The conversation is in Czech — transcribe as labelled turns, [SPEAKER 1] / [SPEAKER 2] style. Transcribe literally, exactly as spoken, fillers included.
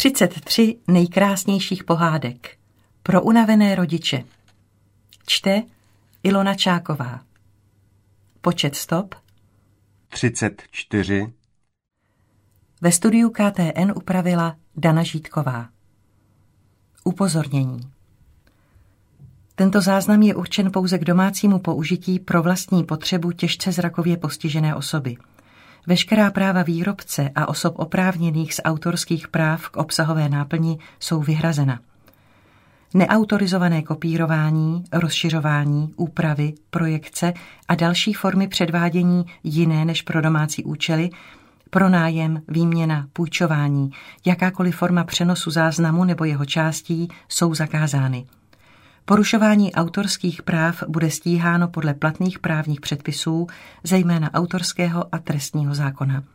[SPEAKER 1] třicet tři nejkrásnějších pohádek pro unavené rodiče. Čte Ilona Čáková. Počet stop
[SPEAKER 2] třicet čtyři.
[SPEAKER 1] Ve studiu K T N upravila Dana Žítková. Upozornění. Tento záznam je určen pouze k domácímu použití pro vlastní potřebu těžce zrakově postižené osoby. Veškerá práva výrobce a osob oprávněných z autorských práv k obsahové náplni jsou vyhrazena. Neautorizované kopírování, rozšiřování, úpravy, projekce a další formy předvádění jiné než pro domácí účely, pronájem, výměna, půjčování, jakákoliv forma přenosu záznamu nebo jeho částí jsou zakázány. Porušování autorských práv bude stíháno podle platných právních předpisů, zejména autorského a trestního zákona.